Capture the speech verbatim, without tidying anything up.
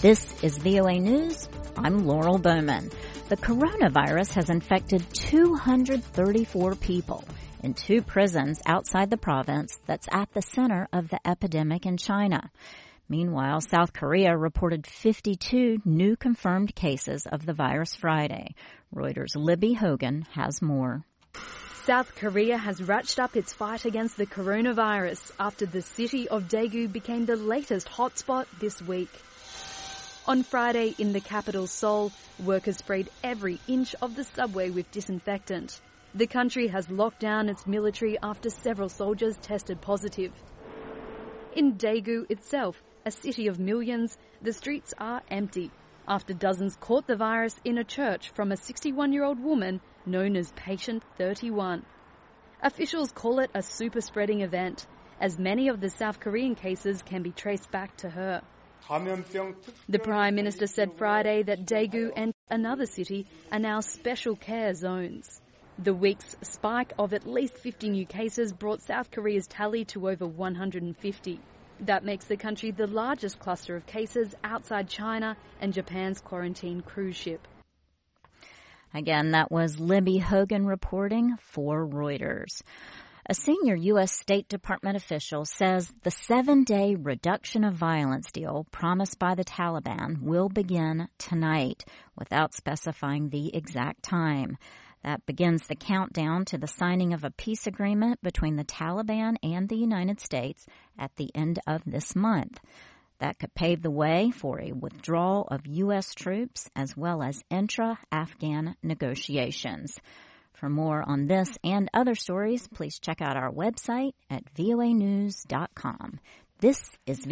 This is V O A News. I'm Laurel Bowman. The coronavirus has infected two hundred thirty-four people in two prisons outside the province that's at the center of the epidemic in China. Meanwhile, South Korea reported fifty-two new confirmed cases of the virus Friday. Reuters' Libby Hogan has more. South Korea has ratcheted up its fight against the coronavirus after the city of Daegu became the latest hotspot this week. On Friday, in the capital Seoul, workers sprayed every inch of the subway with disinfectant. The country has locked down its military after several soldiers tested positive. In Daegu itself, a city of millions, the streets are empty after dozens caught the virus in a church from a sixty-one-year-old woman known as Patient thirty-one. Officials call it a super-spreading event, as many of the South Korean cases can be traced back to her. The Prime Minister said Friday that Daegu and another city are now special care zones. The week's spike of at least fifty new cases brought South Korea's tally to over one hundred fifty. That makes the country the largest cluster of cases outside China and Japan's quarantine cruise ship. Again, that was Libby Hogan reporting for Reuters. A senior U S State Department official says the seven-day reduction of violence deal promised by the Taliban will begin tonight without specifying the exact time. That begins the countdown to the signing of a peace agreement between the Taliban and the United States at the end of this month. That could pave the way for a withdrawal of U S troops as well as intra-Afghan negotiations. For more on this and other stories, please check out our website at voa news dot com. This is